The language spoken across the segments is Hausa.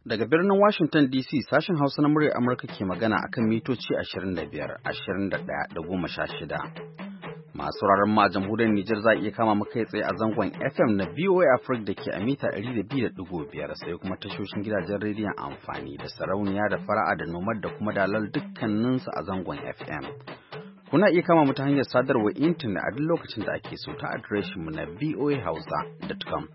Daga birnin Washington DC sashen Hausa na muryar Amurka ke magana akan mitoci 25, 21 da 16. Masu sauraron mu a jamhuriyar Nijar za a iya kama kai tsaye a zangon FM na VOA Africa da ke a mita 200.5 sai kuma tashoshin gidajen rediyon amfani da sarauniya da fara'a da nomad da kuma dalal dukkaninsu a zangon FM. Kuna iya kama mu ta hanyar sadarwar intanet a duk lokacin da ake so ta adireshinmu na voahausa.com.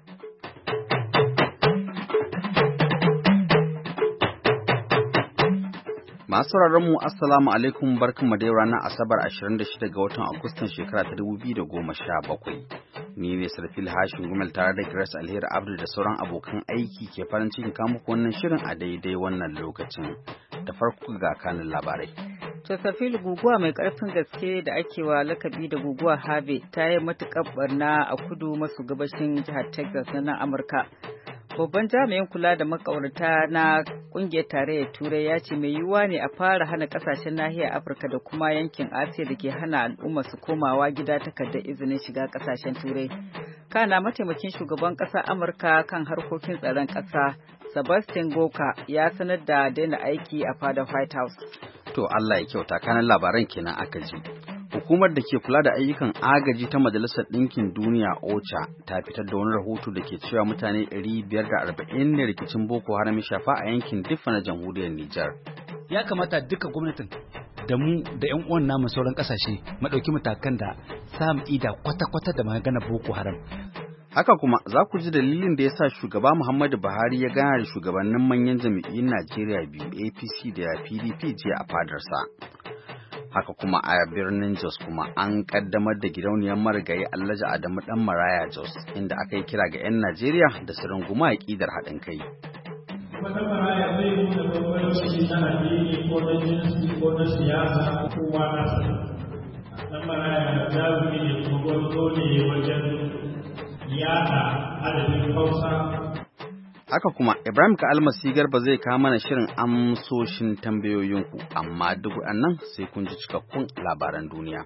Masu sauraron mu assalamu alaikum barkanmu da ranar Asabar 26 ga watan Agustan shekara ta 2017. Ni ne Sarfil Hashin Gumel tare da Grace Alheri Abdul da sauran abokan aiki ke farin cikin kawo muku wannan shirin a daidai wannan lokacin. Da farko ga kanin labarai. To Sarfil, guguwa mai karfin gaske da ake wa lakabi da guguwa Harvey ta yi matukar barna a kudu maso gabashin jihar Texas na nan Amurka. Babban jami'in kula da makaurata na kungiyar tarayyar Turai ya ce mai yiwuwa ne a fara hana kasashen nahiyar Afirka da kuma yankin Asiya da ke hana al'umma su komawa gida takardar izinin shiga kasashen Turai. Kana mataimakin shugaban ƙasar Amurka kan harkokin tsaron ƙasa Sebastian Gorka ya sanar da daina aiki a fadar White House. To Allah ya kyauta, kanan labaran kenan aka ji. Hukumar da ke kula da ayyukan agaji ta Majalisar Ɗinkin Duniya OCHA ta fitar da wani rahoto da ke cewa mutane 540 ne rikicin Boko Haram ya shafa a yankin Diffa na jamhuriyar Nijar. Ya kamata duka gwamnatin da mu da 'yan uwan namu sauran ƙasashe mu ɗauki matakan da samu ida kwata-kwata da magana Boko Haram. Haka kuma za ku ji dalilin da ya sa shugaba Muhammadu Buhari ya gana da shugabannin manyan jami'in Najeriya biyu APC da PDP jiya a fadarsa. Haka kuma a birnin Jos kuma an kaddamar da gidauniyar marigayi Alhaji Adamu Dan Maraya Jos inda aka yi kira ga 'yan Najeriya da su runguma aƙidar haɗin kai. Wata maraya zai nuna bambanci na addini ko na jinsi ko na siyasa kowa na sani. Dan maraya jarumi ne kuma gwarzo ne wajen yada adadin Hausa. Haka kuma Ibrahim Ka'almasi Garba zai kawo mana shirin amsoshin tambayoyinku, amma duk nan sai kun ji cikakkun labaran duniya.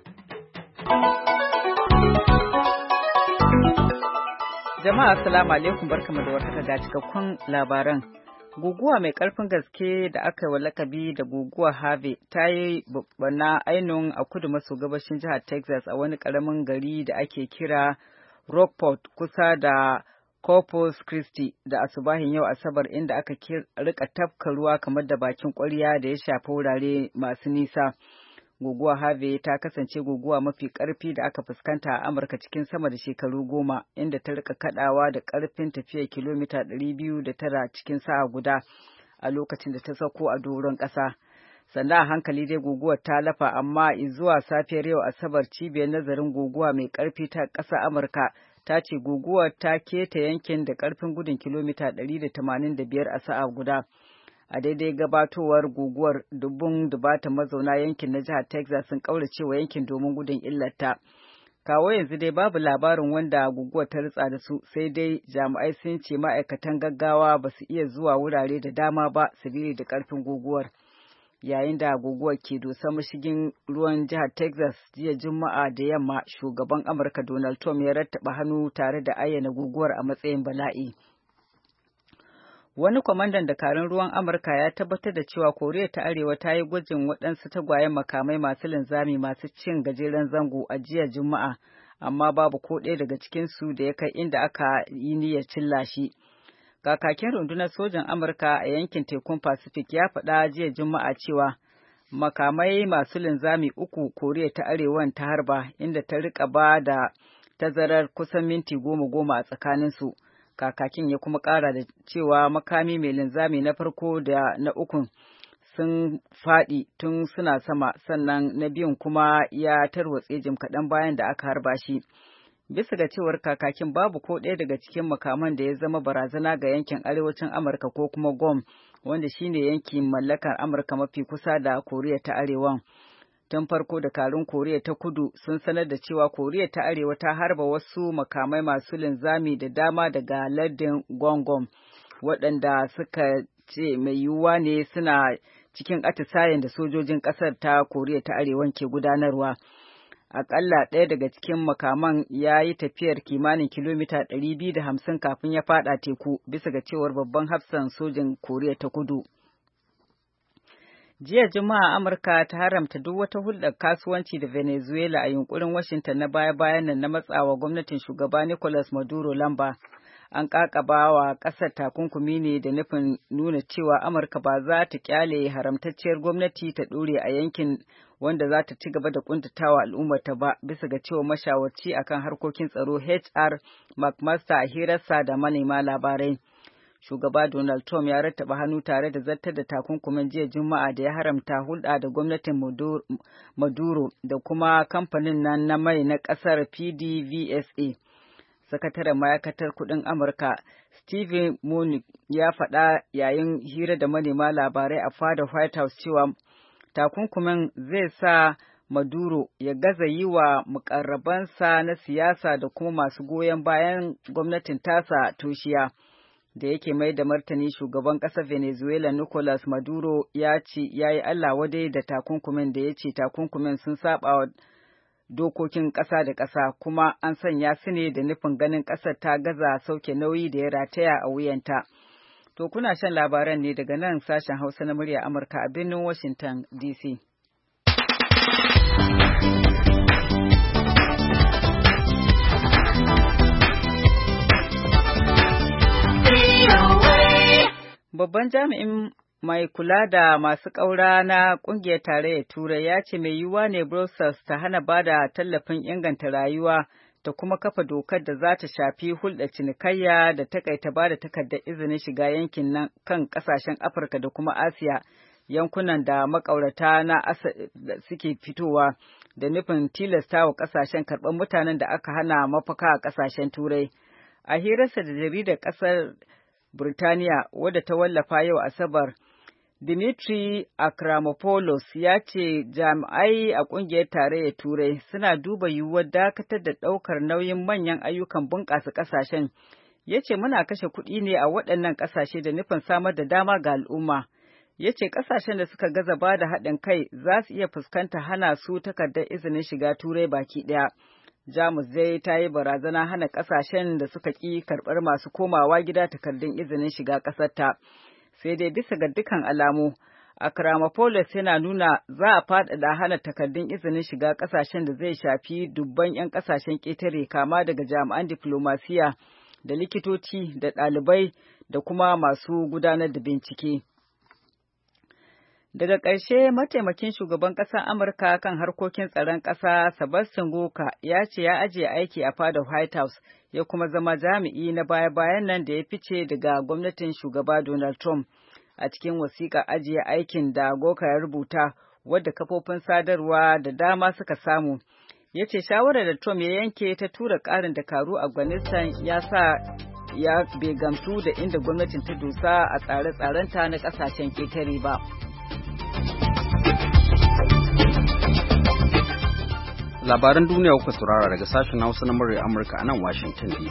Jama'a assalamu alaikum, barkamu da warhaka ga cikakkun labaran. Guguwa mai karfin gaske da aka yi wa lakabi da guguwa Harvey ta yi babbanna ainun a kudu maso gabashin jihar Texas a wani karamin gari da ake kira Rockport kusa da Corpus Christi da asubahin yau Asabar, inda aka rika tafka ruwa kamar da bakin ƙwarya da ya shafi wurare masu nisa. Guguwa Harvey ta kasance guguwa mafi ƙarfi da aka fuskanta a Amurka cikin sama da shekaru 10, inda ta rika kadawa da ƙarfin tafiya kilomita 209 cikin sa'a guda a lokacin da ta sauko a doron ƙasa. Sannan a hankali dai guguwar ta lafa, amma zuwa safiyar yau Asabar cibiyar nazarin guguwa mai ƙarfi ta ƙasar Amurka ta ce guguwar ta keta yankin da ƙarfin gudun kilomita 185 a sa'a guda. A daidai gabatowar guguwar dubata mazauna yankin na jihar Texas sun ƙaurace wa yankin domin gudun illarta. Kawo yanzu dai babu labarin wanda guguwar ta ritsa da su, sai dai jami'ai sun ce ma'aikatan gaggawa ba su iya zuwa wurare da dama ba sabili da ƙarfin guguwar. Yayin da guguwar ke dosa mashigin ruwan jihar Texas jiya Juma'a da yamma, shugaban Amurka Donald Trump ya rattaba hannu tare da ayyana guguwar a matsayin bala'i. Wani kwamandan dakarun ruwan Amurka ya tabbatar da cewa Koriya ta Arewa ta yi gwajin waɗansu tagwayen makamai masu linzami masu cin gajeren zango a jiya Juma'a, amma babu ko ɗaya daga cikinsu da ya kai inda aka yi niyyar cilla shi. Kakakin rundunar sojan Amurka a yankin tekun Pacific ya faɗa jiya Juma'a cewa makamai masu linzami 3 Koriya ta Arewan ta harba, inda ta rika ba da tazarar kusan minti 10 a tsakaninsu. Kakakin ya kuma ƙara da cewa makami mai linzami na farko da na ukun sun faɗi tun suna sama, sannan na biyun kuma ya tarwatse jim kaɗan bayan da aka harba shi. Bisa ga cewar kakakin, babu ko ɗaya daga cikin makaman da ya zama barazana ga yankin arewacin Amurka ko kuma Guam, wanda shine yankin mallakar Amurka mafi kusa da Koriya ta Arewan. Tun farko dakarun Koriya ta Kudu sun sanar da cewa Koriya ta Arewa ta harba wasu makamai masu linzami da dama daga lardin Gwangwam, waɗanda suka ce mai yiwuwa ne suna cikin atisayen da sojojin ƙasar ta Koriya ta Arewan ke gudanarwa. Akalla ɗaya daga cikin makaman ya yi tafiyar kimanin kilomita 250 kafin ya fada teku, bisa ga cewar babban hafsan sojin Koriya ta Kudu. Jiya Juma'a Amurka ta haramta duk wata hulɗar kasuwanci da Venezuela a yunkurin Washington na baya-bayan nan na matsawa gwamnatin shugaba Nicolas Maduro lamba. An ƙaƙaba wa ƙasar takunkumi ne da nufin nuna cewa Amurka ba za ta ƙyale haramtacciyar gwamnati ta ɗore a yankin wanda za ta ci gaba da ƙuntatawa al'ummarta ba, bisa ga cewa mashawarci akan harkokin tsaro HR McMaster a hirarsa da manema labarai. Shugaba Donald Trump ya rattaba hannu tare da zartar da takunkumin jiya Juma'a da ya haramta hulɗa da gwamnatin Maduro da kuma kamfanin nan na mai na ƙasar PDVSA. Sakataren ma'aikatar kuɗin Amurka Steven Mnuchin ya faɗa yayin hira da manema labarai a fadar White House cewa takunkumin zai sa Maduro ya gaza yi wa mukarrabansa na siyasa da kuma masu goyon bayan gwamnatin tasa toshiya. Da yake mai da martani, shugaban ƙasar Venezuela Nicolas Maduro ya ce ya yi Allah wadai da takunkumin, da ya ce takunkumin sun saba wa dokokin ƙasa da ƙasa, kuma an sanya su ne da nufin ganin ƙasar ta gaza sauke nauyi da ya rataya a wuyanta. To kuna shan labaran ne daga nan sashen Hausa na murya Amurka a birnin Washington DC. Babban jami'in mai kula da masu ƙaura na ƙungiyar tarayyar Turai ya ce mai yiwuwa ne Brussels ta hana ba da tallafin inganta rayuwa ta kuma kafa dokar da za ta shafi hulɗar cinikayya da takaita ba da takardar izinin shiga yankin nan kan ƙasashen Afirka da kuma Asiya, yankunan da maƙaurata na suke fitowa, da nufin tilasta wa ƙasashen karɓar mutanen da aka hana mafaka a ƙasashen Turai. A hirarsa da jaridar ƙasar Burtaniya wadda ta wallafa yau Asabar, Dimitri Akramopoulos ya ce jami'ai a ƙungiyar tarayyar Turai suna duba yiwuwar dakatar da ɗaukar nauyin manyan ayyukan bunƙasa ƙasashen. Ya ce muna kashe kuɗi ne a waɗannan ƙasashe da nufin samar da dama ga al'umma. Ya ce ƙasashen da suka gaza ba da haɗin kai za su iya fuskanta hana su takardar izinin shiga Turai baki ɗaya. Jamus dai ta yi barazana hana ƙasashen da suka ƙi karɓar masu komawa gida takardun izinin shiga ƙasarta. Sai dai bisa ga dukkan alamu, Akramopoulos yana nuna za a faɗaɗa hana takardun izinin shiga ƙasashen da zai shafi dubban 'yan ƙasashen ƙetare, kama daga jami'an diflomasiya da likitoci da ɗalibai da kuma masu gudanar da bincike. Daga ƙarshe, mataimakin shugaban ƙasar Amurka kan harkokin tsaron ƙasa Sebastian Gorka ya ce ya ajiye aiki a fadar White House, ya kuma zama jami'i na baya-bayan nan da ya fice daga gwamnatin shugaba Donald Trump. A cikin wasiƙar ajiye aikin da Gorka ya rubuta, wadda kafofin sadarwa da dama suka samu, ya ce shawarar da Trump ya yanke ta tura ƙarin dakaru a Afghanistan ya sa ya bai gamsu da inda gwamnatin ta dosa a tsare-tsarenta na ƙasashen ƙetare ba. Labaran duniya kuka saurara daga sashen Hausa na murya Amurka a nan Washington DC.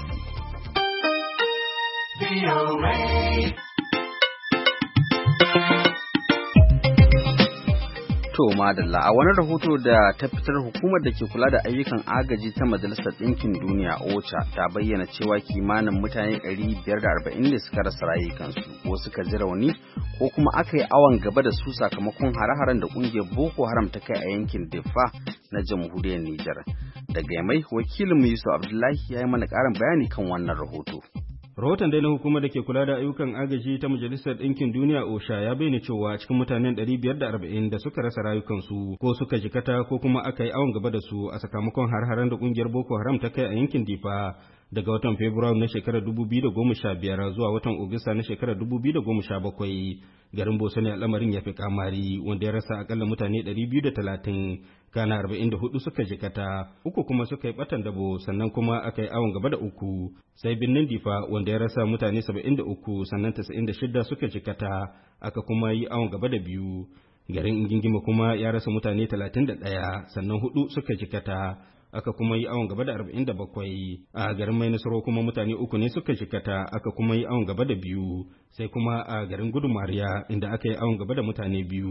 To madalla, a wani rahoto da ta fitar, hukumar da ke kula da ayyukan agaji ta Majalisar Ɗinkin Duniya OCHA ta bayyana cewa kimanin mutane 540 ne suka rasa rayukansu ko suka ji rauni ko kuma aka yi awon gaba da su sakamakon hare-haren da ƙungiyar Boko Haram ta kai a yankin Diffa na jamhuriyar Nijar. Daga Yamai, wakilinmu Yusuf Abdullahi ya yi mana ƙarin bayani kan wannan rahoto. Rahoton dai na hukumar da ke kula da ayyukan agaji ta Majalisar Ɗinkin Duniya OSHA ya bayyana cewa cikin mutanen 540 da suka rasa rayukansu ko suka jikata ko kuma aka yi awon gaba da su a sakamakon har-haren da ƙungiyar Boko Haram ta kai a yankin Difa daga watan Fabrairu na shekarar 2015 zuwa watan Agusta na shekarar 2017, garin Boso ne al'amarin ya fi kamari, wanda ya rasa akalla mutane 230, kana 44 suka jikata, 3 kuma suka yi batan dabo, sannan kuma aka yi awon gaba da 3, sai birnin Difa wanda ya rasa mutane 73, sannan 96 suka jikata, aka kuma yi awon gaba da 2. Garin Ingingima kuma ya rasa mutane 31, sannan 4 suka jikata, aka kuma yi awon gaba da 47. A garin Mai Nasaro kuma mutane 3 ne suka jikata, aka kuma yi awon gaba da 2, sai kuma a garin Gudumariya inda aka yi awon gaba da mutane 2.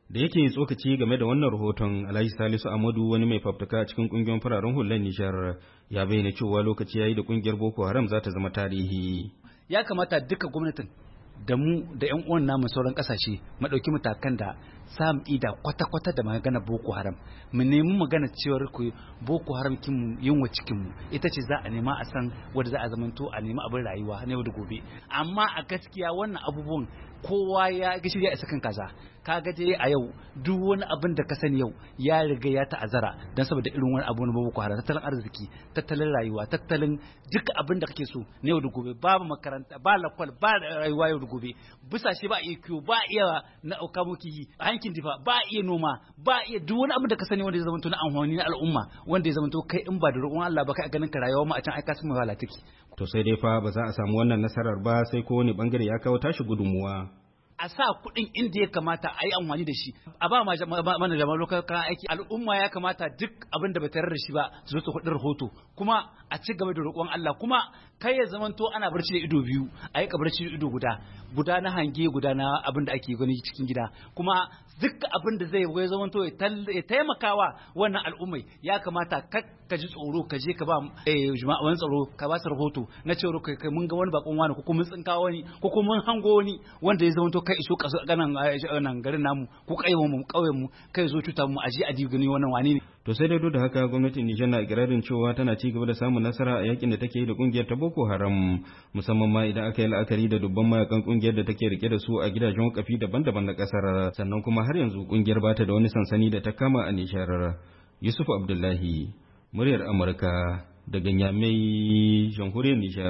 Da yake tsokaci game da wannan rahoton, Alhaji Salisu Amadu, wani mai fafutuka a cikin ƙungiyar fararen hular Nijar, ya bayyana cewa lokaci yayi da ƙungiyar Boko Haram za ta zama tarihi. Ya kamata duka gwamnatin da mu da ƴan uwan namu sauran kasashe mu dauki matakan da samu ida kwata-kwata da magana Boko Haram, mu nemi magana cewar ku Boko Haram kin mu yunwa cikin mu ita ce za a nema a san wanda za a zamanto a nemi abin rayuwa na yau da gobe. Amma a gaskiya wannan abubuwan kowa ya ga shirya isa kan kaza. Kaga dai a yau duk wani abin da ka sani yau ya riga ya ta'azzara dan saboda irin wani abu na Boko Haram, tattalin arziki, tattalin rayuwa, tattalin duk abin da kake so na yau da gobe, babu makaranta, ba lakwal, ba rayuwa yau da gobe, busashe ba iya kiwo, ba iya na aukamuki a yankin difa, ba iya noma, ba iya duk wani abin da ka sani wanda ya zama na amfani na al'umma, wanda ya zama kai in ba da roƙon Allah ba kai a ganin ka rayuwa ma a can aika sun wahala take. To sai dai fa ba za a samu wannan nasarar ba sai ko wani bangare ya kawo tashi gudunmuwa. A sa kuɗin inda ya kamata a yi amfani da shi, a ba mana jama'a lokacin aiki. Al'umma ya kamata duk abin da bai tarar da shi ba su zo su kuɗin rahoto, kuma a ci gaba da roƙon Allah, kuma kai ya zamanto ana barci da ido biyu, a yi barci da ido guda na hange, guda na abin da ake gani cikin gida, kuma duk abin da zai zamanto ya taimakawa wannan al'ummai. Ya kamata ka ji tsoro ka je ka ba juma'an tsaro ka ba su rahoto na cewa kai mun ga wani bakon wani, ko kuma mun tsinka wani, ko kuma mun hango wani wanda ya zamanto kai iso kaso nan garin namu ko kauyen mu kai zo cuta mu aje adi gani wannan wani ne. To sai dai duk da haka gwamnatin Nijar na ikirarin cewa tana ci gaba da samun nasara a yakin da take yi da kungiyar ta Boko Haram, musamman ma idan aka yi la'akari da dubban mayakan kungiyar da take rike da su a gidajen wakafi daban-daban na kasar. Sannan kuma har yanzu kungiyar bata da wani sansani da ta kama a Nijar. Yusuf Abdullahi, muryar Amurka daga Niamey, jamhuriyar Nijar.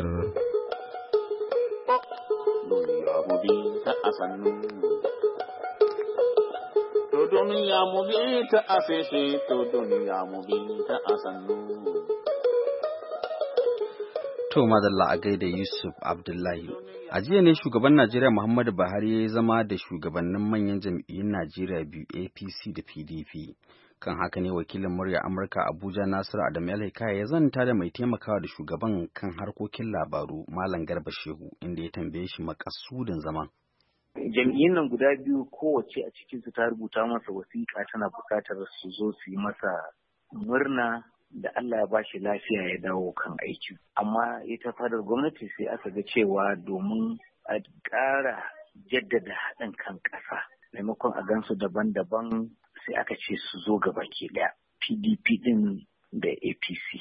To duniya mu bi ta afeshe, to duniya mu bi ta asannu. To madalla a gaida Yusuf Abdullahi. A jiya ne shugaban Najeriya Muhammadu Buhari ya zama da shugabannin manyan jam'iyyun Najeriya biyu, APC da PDP. Kan haka ne wakilin murya Amurka Abuja Nasiru Adamu Alhikaya ya zanta da mai taimakawa da shugaban kan harkokin labaru Malam Garba Shehu, inda ya tambaye shi makasudin zaman. Jam'iyyun nan guda biyu kowace a cikinsu ta rubuta masa wasiƙa tana buƙatar su zo su yi masa murna da Allah ya bashi lafiya ya dawo kan aiki. Amma ita fadar gwamnati sai aka ga cewa domin a ƙara jaddada haɗin kan ƙasa maimakon a gansu daban-daban sai aka ce su zo gaba ke ɗaya, PDP ɗin da APC.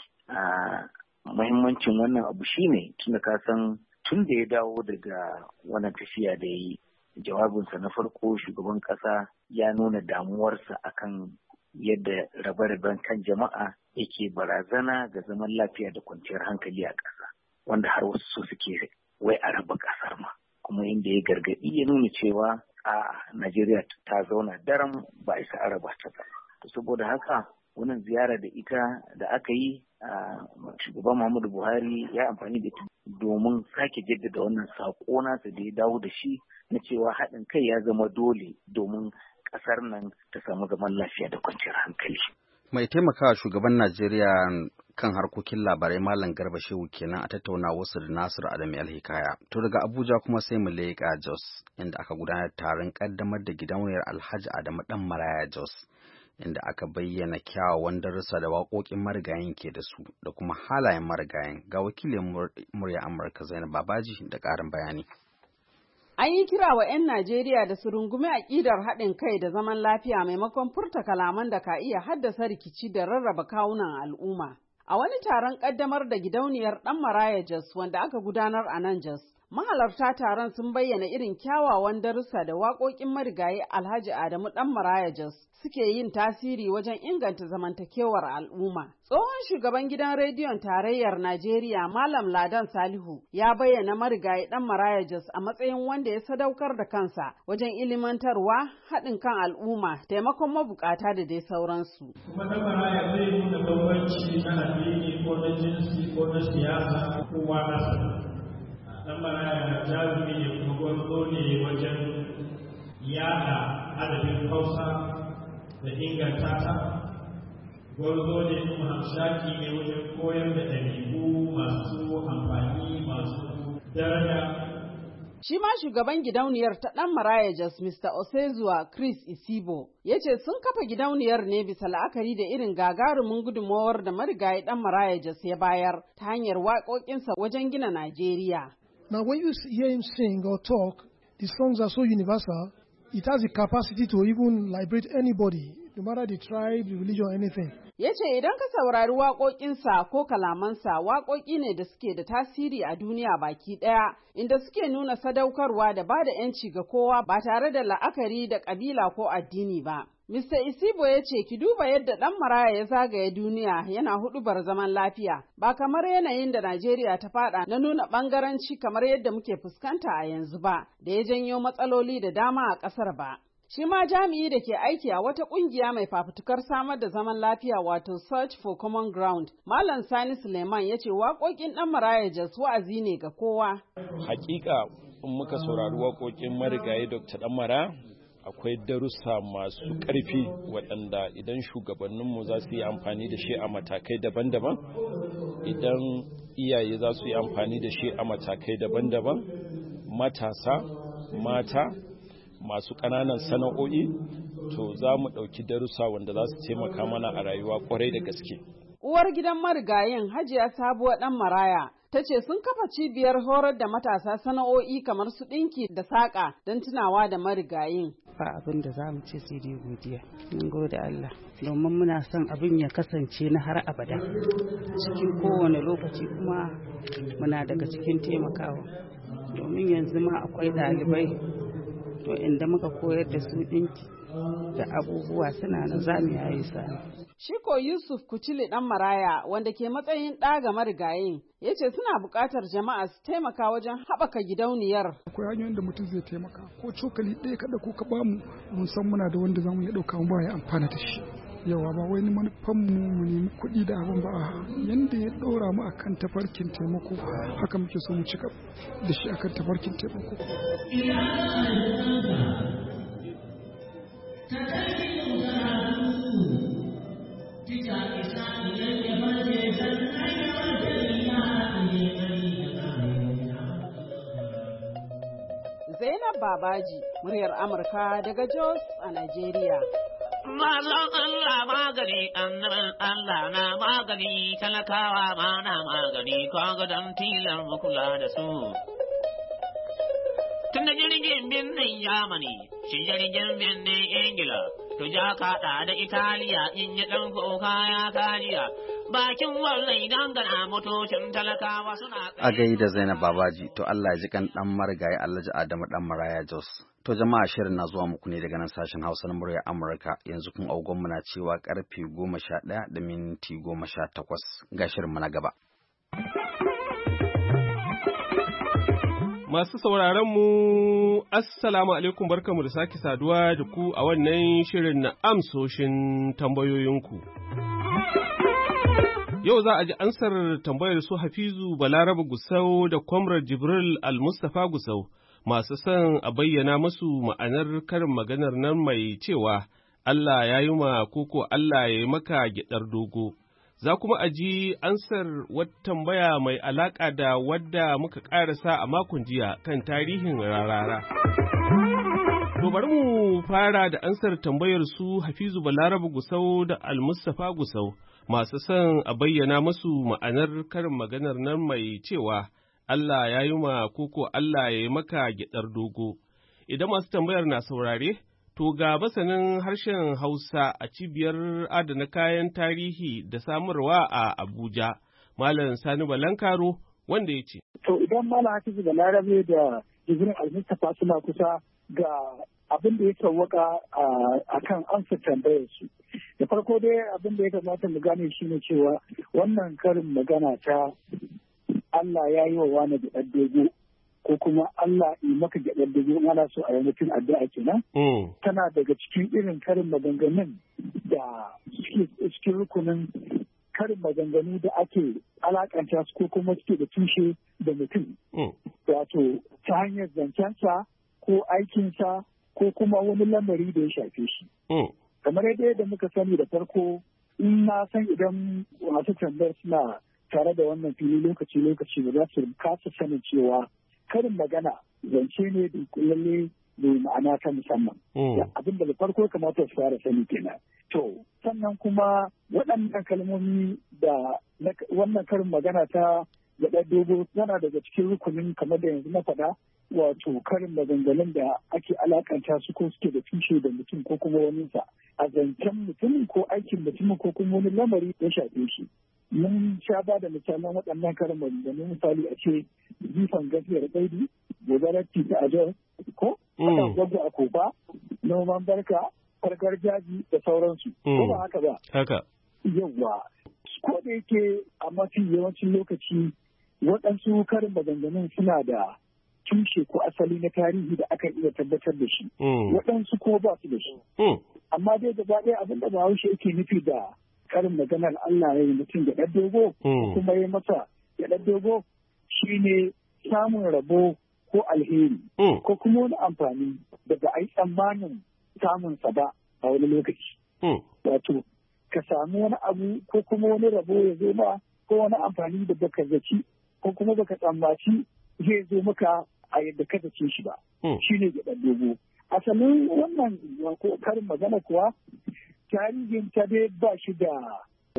Muhimmancin wannan abu shine tunda ka san tun da ya dawo daga wannan tafiya da ya yi, jawabinsa na farko shugaban ƙasa ya nuna damuwarsa akan yadda rabe-raben kan jama'a yake barazana ga zaman lafiya da kwanciyar hankali a ƙasa, wanda har wasu so suke wai a raba ƙasar ma, kuma inda ya gargaɗi ya nuna cewa a Najeriya ta zauna daram ba isa a raba ta ba. Saboda haka wannan ziyara da ita da aka yi shugaban Muhammadu Buhari ya amfani da ita domin sake jaddada wannan saƙo nasa da ya dawo da shi na cewa haɗin kai ya zama dole domin ƙasar nan ta samu zaman lafiya da kwanciyar hankali. Mai taimakawa shugaban Najeriya kan harkokin labarai Malam Garba Shehu kenan a tattauna wasu da Nasiru Adamu Alhikaya. To daga Abuja kuma sai mu leƙa Jos, inda aka gudanar taron ƙaddamar da gidauniyar Alhaji Adamu Dan Maraya Jos, inda aka bayyana kyawawan darussa da waƙoƙin marigayen ke da su da kuma halayen marigayen. Ga wakilin murya Amurka Zainab Babaji da ƙarin bayani. An yi kira wa 'yan Najeriya da su rungumi aƙidar haɗin kai da zaman lafiya maimakon furta kalaman da ka iya haddasa rikici da rarraba kawunan al'umma. A wani taron ƙaddamar da gidauniyar Ɗan Maraya Jos wanda aka gudanar a nan Jos, mahalarta taron sun bayyana irin kyawawan darussa da waƙoƙin marigayi Alhaji Adamu Ɗan Maraya Jos suke yin tasiri wajen inganta zamantakewar al'umma. Tsohon shugaban gidan rediyon tarayyar Najeriya Malam Ladan Salihu ya bayyana marigayi Ɗan Maraya Jos a matsayin wanda ya sadaukar da kansa wajen ilimantarwa, haɗin kan al'umma, taimakon mabukata da dai sauransu. Kuma Ɗan Maraya zai nuna bambanci na addini ko na jinsi ko na siyasa kowa nasa. Ɗan Maraya jarumi ne kuma gwarzo ne wajen yada adabin Hausa da inganta ta. Gwarzo ne kuma hamshaki ne wajen koyar da ɗabi'u masu amfani masu daraja. Shi ma shugaban gidauniyar ta ɗan Maraya Jos Mr. Osezuwa Chris Isibo ya ce sun kafa gidauniyar ne bisa la'akari da irin gagarumin gudunmawar da marigayi ɗan Maraya Jos ya bayar ta hanyar waƙoƙinsa wajen gina Najeriya. Now when you hear him sing or talk, the songs are so universal, it has the capacity to even liberate anybody, no matter the tribe, the religion, or anything. Ya ce idan ka saurari waƙoƙinsa ko kalamansa waƙoƙi ne da suke da tasiri a duniya baki ɗaya, inda suke nuna sadaukarwa da ba da ‘yanci ga kowa ba tare da la'akari da ƙabila ko addini ba. Mr. Isibo ya ce ki duba yadda ɗan Maraya ya zagaye duniya yana huɗubar zaman lafiya, ba kamar yanayin da Najeriya ta faɗa na nuna ɓangaranci kamar yadda muke fuskanta a yanzu ba, da ya janyo matsaloli da dama a ƙasar ba. Shi ma jami'i da ke aiki a wata ƙungiya mai fafutukar samar da zaman lafiya wato Search for Common Ground, Malam Sani Suleiman ya ce waƙoƙin ɗan Maraya Jos wa'azi ne ga kowa. Hakika in muka saurari waƙoƙin marigayi Dr. Ɗan Maraya, akwai darussa masu ƙarfi waɗanda idan shugabanninmu za su yi amfani da shi a matakai daban-daban, idan iyaye za su yi amfani da shi a matakai daban-daban, matasa, mata, masu ƙananan sana'o'i, to za mu ɗauki darussa wanda za su taimaka mana a rayuwa ƙwarai da gaske. Uwar gidan marigayin Hajiya Sabuwa Ɗan Maraya ta ce sun kafa cibiyar horar da matasa sana'o'i kamar su ɗinki da saƙa don tunawa da marigayin. Ba abin da za mu ce sai dai godiya. Mun gode Allah. Domin muna son abin ya kasance na har abada. Cikin kowane lokaci kuma muna daga cikin taimakawa. Domin yanzu ma akwai ɗalibai to inda muka koyar da su ɗinki da abubuwa suna na zamu yayi sani. Shiko Yusuf Kucili Ɗan Maraya wanda ke matsayin ɗa ga marigayin ya ce suna buƙatar jama'a su taimaka wajen haɓaka gidauniyar. Akwai hanyoyin da mutum zai taimaka ko cokali ɗaya kada ko ka bamu mun san muna da wanda zamu iya ɗauka mu ba ya amfana da shi. Yawa ba wai manufan mu nemi kuɗi da abin ba yanda ya ɗora mu akan tafarkin taimako haka muke so mu cika da shi akan tafarkin taimako. Zainab Babaji, muryar Amurka daga Jos a Najeriya. Mazan Allah magani, annabin Allah na magani, talakawa ma na magani, kaga don tilar makula da su. Tun da jirgin birnin Yamani, shi jirgin birnin Ingila, to ja kaɗa da Italiya in yi ɗan kuka ya kariya. Bakin wallai dangana motocin talakawa suna a gaida Zainab Babaji, to Allah ya ji kan dan marigayi Alhaji Adamu Ɗan Maraya Jos. To jama'a shirin na zuwa muku ne daga nan sashen Hausa na muryar Amurka, yanzu kun agogon mu na cewa karfe 11:18 ga shirin mu na gaba. Masu sauraron mu assalamu alaikum, barkamu da sake saduwa da ku a wannan shirin na amsoshin tambayoyinku. Yau za a ji ansar tambayar su Hafizu Balarabe Gusau da Comrade Jibril Al-Mustapha Gusau, masu son a bayyana masu ma'anar karin maganar nan mai cewa Allah ya yi ma koko Allah ya yi maka gyaɗar dogo. Za kuma a ji ansar wata tambaya mai alaƙa da wadda muka ƙarasa a makon jiya kan tarihin Rarara. To bari mu fara da ansar tambayar su Hafizu Balarabe Gusau da Al-Mustapha Gusau, masu son a bayyana masu ma'anar karin maganar nan mai cewa Allah ya yi ma koko Allah ya yi maka gyaɗar dogo. Idan masu tambayar na saurare, to ga masanin harshen Hausa a cibiyar adana kayan tarihi da samarwa a Abuja, Malam Sani Balankaro, wanda ya ce. To idan Malam Hafizu Balarabe da Jibril Al-Mustapha suna kusa ga abin da ya sauwaka a kan amsa tambayar su. Da farko dai abin da ya kamata mu gane shi ne cewa wannan karin magana ta Allah ya yi wa wani da dogo ko kuma Allah yi maka gyaɗar dogo ana so a yi mutum addu'a kenan. Tana daga cikin irin karin maganganun da cikin rukunin karin maganganu da ake alakanta su ko kuma suke da tushe da mutum. Wato ta hanyar zancensa ko aikinsa ko kuma wani lamari da ya shafe shi. Kamar yadda muka sani da farko, in na san idan masu tambayar suna tare da wannan fili lokaci-lokaci ba za su kasa sanin cewa karin magana zance ne da lalle da ma'ana ta musamman. Abin da farko kamata su fara sani kenan. To sannan kuma waɗannan kalmomi da wannan karin magana ta gaɗa dogo yana daga cikin rukunin kamar da yanzu na faɗa wato karin maganganun da ake alakanta su ko suke da tushe da mutum ko kuma waninsa a zancen mutumin ko aikin mutumin ko kuma wani lamari ya shafe shi. Mun sha ba da misalan waɗannan karin maganganu misali a ce jifan gafiyar ɗaidi gobarar tita a jar ko wannan gwaggo a kofa noman barka farkar jaji da sauransu ko ba haka ba haka yawa ko da yake a mafi yawancin lokaci waɗansu karin maganganun suna da tushe ko asali na tarihi da aka iya tabbatar da shi waɗansu ko ba su da shi amma dai gaba ɗaya abin da Bahaushe yake nufi da karin maganar Allah ya yi mutum da ɗan dogo kuma ya masa da ɗan dogo shine samun rabo ko alheri ko kuma wani amfani daga ai tsammanin samunsa ba a wani lokaci. Wato ka samu wani abu ko kuma wani rabo ya zo ma ko wani amfani da baka zaci ko kuma baka tsammaci zai zo maka a yadda ka zace shi ba. Shine da ɗan dogo. Asalin wannan karin magana kuwa tarihin ta dai ba shi da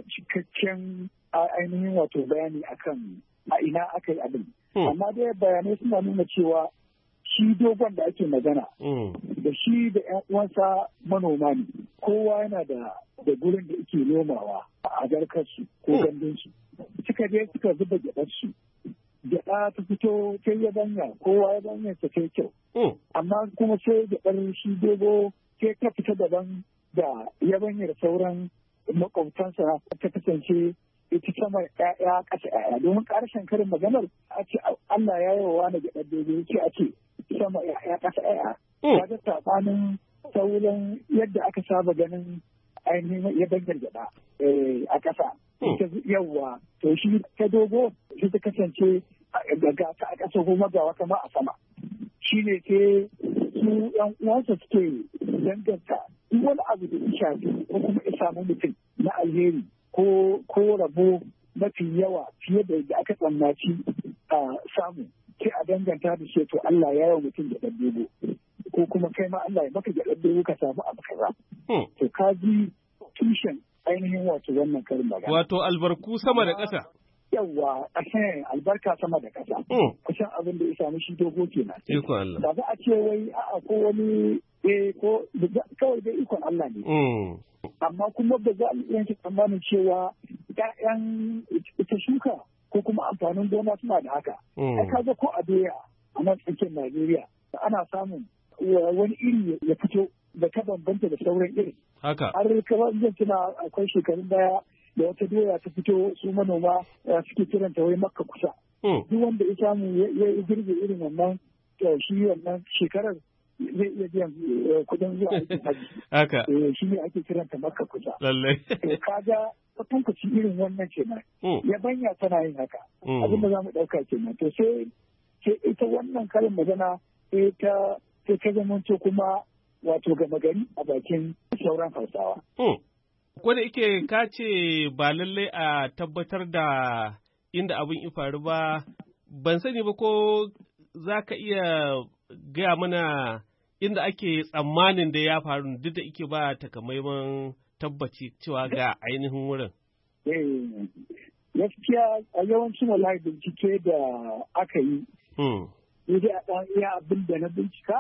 cikakken ainihin wato bayani akan a ina aka yi abin. Amma dai bayanai suna nuna cewa shi dogon da ake magana da shi da 'yan uwansa manoma ne. Kowa yana da gurin da ake nomawa a garkarsu ko gandunsu. Suka je suka zuba gyaɗarsu. Gyaɗa ta fito sai yabanya kowa yabanya ta kai kyau. Amma kuma sai gyaɗar shi dogo sai ta fita daban da yabanyar sauran makwabtansa ta kasance ita sama ƴaƴa ƙasa ƴaƴa domin ƙarshen karin maganar a ce Allah ya yi wa wani gyaɗar dogo ce a ce sama ƴaƴa ƙasa ƴaƴa. Ya ga saɓanin sauran yadda aka saba ganin ainihin yabanyar gyaɗa a ƙasa. Yawwa to shi ta dogo shi ta kasance ga ta a ƙasa kuma ga wata ma a sama. Shi ne ke su ‘yan uwansa suke danganta duk wani abu da ya shafi ko kuma ya samu mutum na alheri ko rabo mafi yawa fiye da yadda aka tsammaci a samu sai a danganta da shi to Allah ya yawa mutum da ɗan ko kuma kai ma Allah ya maka da ɗan ka samu abu kaza. To ka ji tushen ainihin wato wannan karin magana. Wato albarku sama da ƙasa. Yawwa albarka sama da ƙasa. Kusan abin da ya samu shi dogo kenan. Ikon Allah. Ba za a ce wai a'a ko wani ko kawai dai ikon Allah ne. Amma kuma ba za a yanke tsammanin cewa ƴaƴan ita shuka ko kuma amfanin gona suna da haka. Ai kaga ko a doya a nan tsakiyar Najeriya ana samun wani iri ya fito da ta bambanta da sauran iri. Haka. Har kamar zan tuna akwai shekarun baya da wata doya ta fito su manoma suke kiranta wai makka kusa. Duk wanda ya samu ya girbe irin wannan shi wannan shekarar zai iya biyan kudin zuwa aikin haji. Haka. Shi ne ake kiranta makka kusa. Lallai. Kaga kwatankaci irin wannan kenan. Yabanya tana yin haka. Abin da za mu ɗauka kenan. To sai ita wannan karin magana sai ta zamanto kuma wato gama gari a bakin sauran Hausawa. Ko da ike ka ce ba lallai a tabbatar da inda abin ya faru ba, ban sani ba ko za ka iya gaya mana inda ake tsammanin da ya faru duk da ike ba takamaiman tabbaci cewa ga ainihin wurin. Gaskiya a yawancin wallahi bincike da aka yi, dai a ɗan iya abin da na bincika,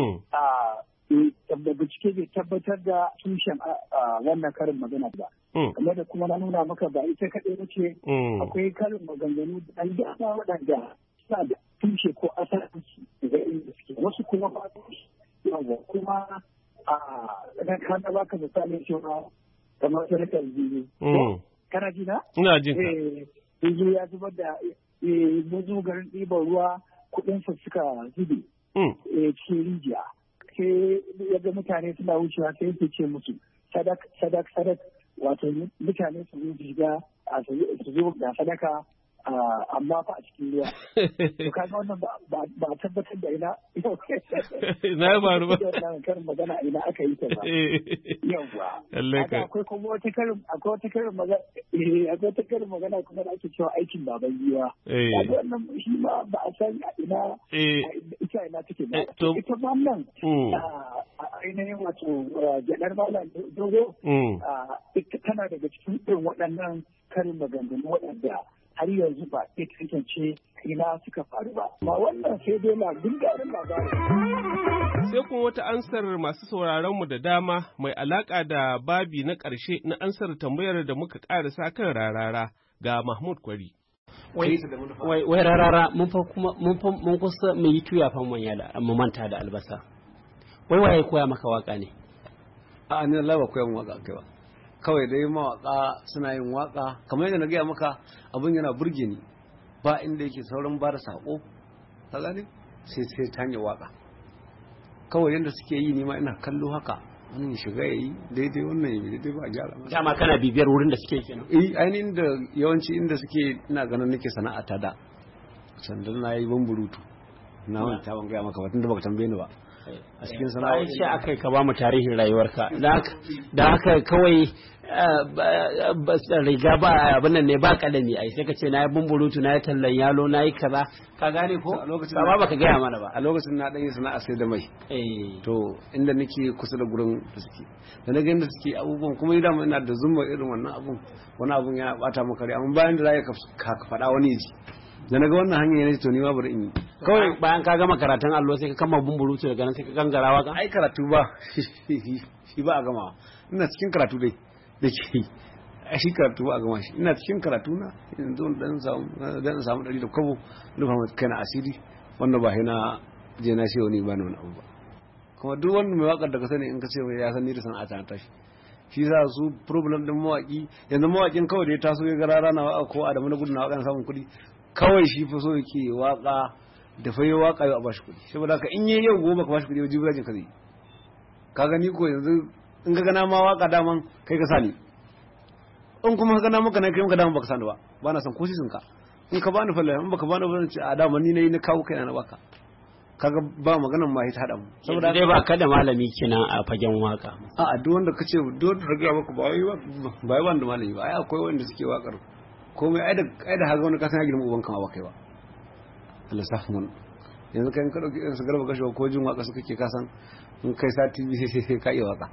da bincike bai tabbatar da tushen wannan karin magana ba. Kamar da kuma na nuna maka ba ita kaɗai ba ce akwai karin maganganu da ɗan dama waɗanda suna da tushe ko asalinsu daga inda suke. Wasu kuma ba yawa kuma na kana baka misalin cewa kamar sadakar biyu. Kana ji na? Ina jin ka. Yanzu ya zubar da muzu garin ɗiban ruwa kuɗinsa suka zube cikin rijiya. Sai yadda mutane suna wucewa sai yake ce musu sadak wato mutane su zo shiga su zo da sadaka amma fa a cikin ruwa. To kaga wannan ba a tabbatar da ina na faru ba. Karin magana ina aka yi ta ba. Yawwa. Akwai kuma wata karin magana kuma da ake cewa aikin baban giwa. Kaga wannan shi ma ba a san ina ina take ba. Ita wannan ainihin wato gyaɗar malam dogo tana daga cikin irin waɗannan karin maganganu waɗanda har yanzu ba ya tantance ina suka faru ba. Ma wannan sai dai gundarin labarin. Sai kuma wata ansar masu sauraron mu da dama mai alaka da babi na ƙarshe na ansar tambayar da muka ƙarasa kan rarara ga Mahmud Kwari. Wai rarara mun kusa mai yi tuya fa mu manta da albasa. Wai waye koya maka waka ne? A ni Allah ba koya mun waka kai ba. Kawai dai mawaka suna yin waka kamar yadda na gaya maka abin yana burge ni ba inda yake sauran ba da sako ka gane sai ta hanyar waka kawai yadda suke yi ni ma ina kallo haka wannan shiga yayi daidai wannan yayi daidai ba a gyara masa dama kana bibiyar wurin da suke kenan ainihin da yawanci inda suke ina ganin nake sana'a ta da sandan na yi bamburutu na wanta ban gaya maka ba tunda baka tambaye ni ba a cikin sana'a shi akai ka ba mu tarihin rayuwarka da haka kawai riga ba abin nan ne ba kalami ai sai ka ce na yi bumburutu na yi tallan yalo na yi kaza ka gane ko ba baka gaya mana ba a lokacin na dan yi sana'a sai da mai to inda nake kusa da gurin da suke da na ga inda suke abubuwan kuma idan ina da zumma irin wannan wani abun yana bata maka rai amma bayan da za ka faɗa wani ji da na ga wannan hanyar ne to ni ma bari in yi kawai bayan ka gama karatun allo sai ka kama bumburutu daga nan sai ka gangara waka ai karatu ba shi ba a gama ina cikin karatu dai da ke shi karatu ba a gama shi ina cikin karatu na yanzu dan samu ɗari da kwabo rufa mata kai na asiri wanda ba na je na ce wani ba na wani abu ba kuma duk wanda mai wakar da ka sani in ka ce ya san ni da sana'a ta tashi shi za su problem din mawaki yanzu mawakin kawai da ya taso ya ga rana na waka ko Adamu na gudu na waka samun kuɗi kawai shi fa so yake waka da fa yi waka yau a bashi kuɗi saboda haka in yi yau gobe ka bashi kuɗi wajen birajin ka zai ka gani ko yanzu in ka gana ma waka daman kai ka sani in kuma ka gana maka na kai maka daman baka sani ba na san ko sisin ka in ka bani falle in baka bani ba ce a daman ni nayi na kawo kai na baka kaga ba maganan ma ta hada mu saboda dai ba ka da malami kenan a fagen waka a duk wanda kace duk da maka ba wai wanda malami ba ai akwai wanda suke wakar komai ai da haga wani kasan ya girma uban kan ba kai ba Allah safmun yanzu kai ka dauki su garba gasho ko jin waka suka ke kasan in kai sati bi sai ka iya waka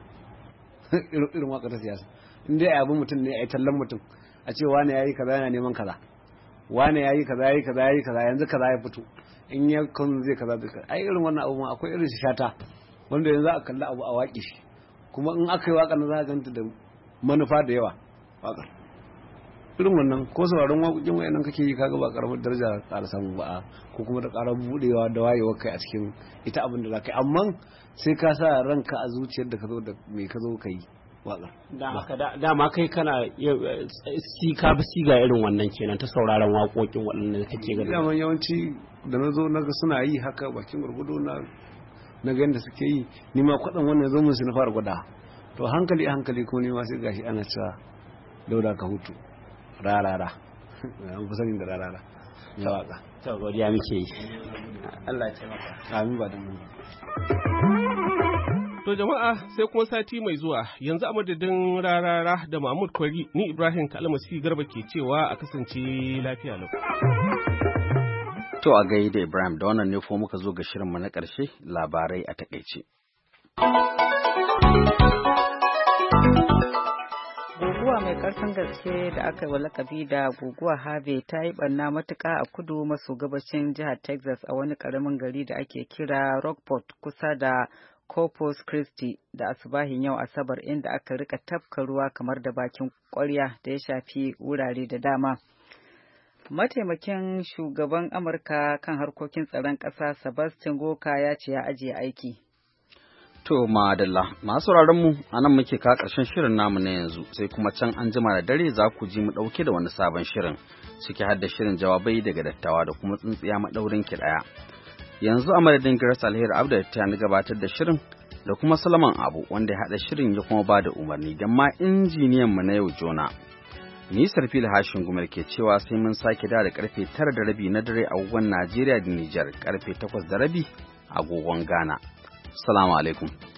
irin waka ta siyasa in dai abin mutum ne ai tallan mutum a ce wani yayi kaza yana neman kaza wani yayi kaza yanzu kaza ya fito in ya kun zai kaza duka ai irin wannan abu akwai irin shi shata wanda yanzu a kalla abu a waki shi kuma in aka yi waka na za ka ganta da manufa da yawa wakar irin wannan ko sauraron waƙoƙin wayannan kake yi kaga ba karamar daraja ƙara samu ba ko kuma da ƙarar budewa da wayewar kai a cikin ita abin da za ka yi amma sai ka sa ranka a zuciyar da ka zo da me ka zo ka yi waƙar dama kai kana ka bi siga irin wannan kenan ta sauraron waƙoƙin waɗanda kake gani dama yawanci da na zo na ga suna yi haka bakin gurgudu na ga yadda suke yi ni ma kwaɗan wannan zo mun su na fara gwada to hankali ko ni ma sai gashi ana cewa dauda ka hutu rarara an fi sanin da rarara na waka to godiya muke yi Allah ya taimaka amin ba da mu to jama'a sai kuma sati mai zuwa yanzu a madadin rarara da Mahmud Kwari ni Ibrahim Kalmasi Garba ke cewa a kasance lafiya lau to a gaida Ibrahim da wannan ne ko muka zo ga shirinmu na ƙarshe labarai a takaice Guguwa mai karfin gaske da aka yi wa lakabi da guguwa Harvey ta yi barna matuƙa a kudu maso gabashin jihar Texas a wani ƙaramin gari da ake kira Rockport kusa da Corpus Christi da asubahin yau Asabar inda aka rika tafka ruwa kamar da bakin ƙwarya da ya shafi wurare da dama. Mataimakin shugaban Amurka kan harkokin tsaron ƙasa Sebastian Gorka ya ce ya ajiye aiki. To madalla masu mu a nan muke ka ƙarshen shirin namu na yanzu sai kuma can an jima da dare za ku ji mu ɗauke da wani sabon shirin ciki har da shirin jawabai daga dattawa da kuma tsintsiya maɗaurin ki ɗaya. Yanzu a madadin Grace Alheri Abda ta ni gabatar da shirin da kuma Salman Abu wanda ya haɗa shirin ya kuma ba da umarni da ma injiniyan mu na yau Jona. Ni Sarfil Hashin Gumar ke cewa sai mun sake da karfe 9:30 na dare a agogon Najeriya da Nijar, karfe 8:30 agogon Ghana. Assalamu alaikum.